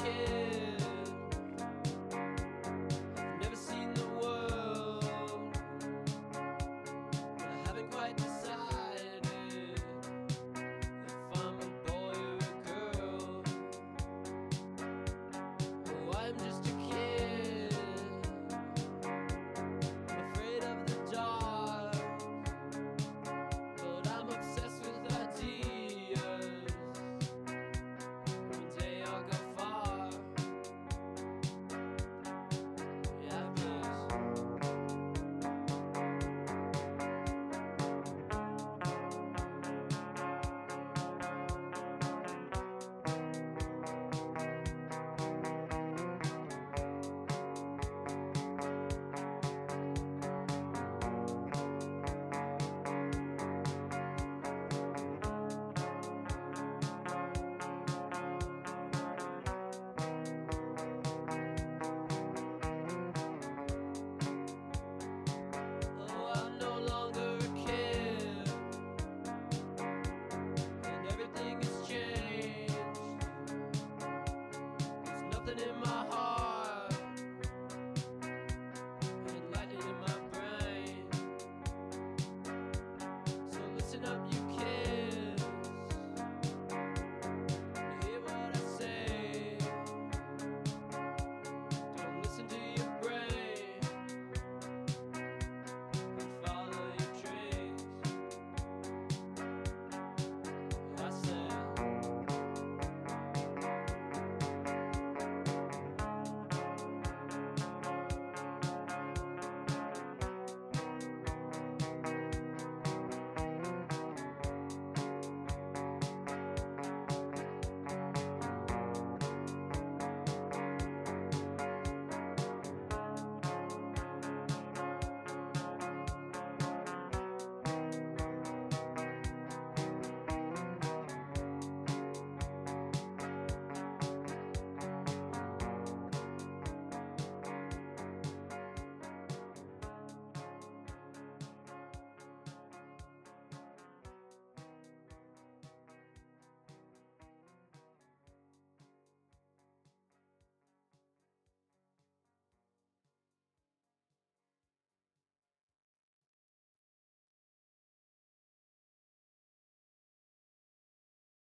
kid. I've never seen the world, but I haven't quite decided if I'm a boy or a girl. Oh, I'm just a kid, I'm afraid of the dark, but I'm obsessed with ideas. One day I'll go far. Yeah, please. Oh, I'm no longer a kid, and everything has changed. There's nothing in my heart, and lightning in my brain. So listen up,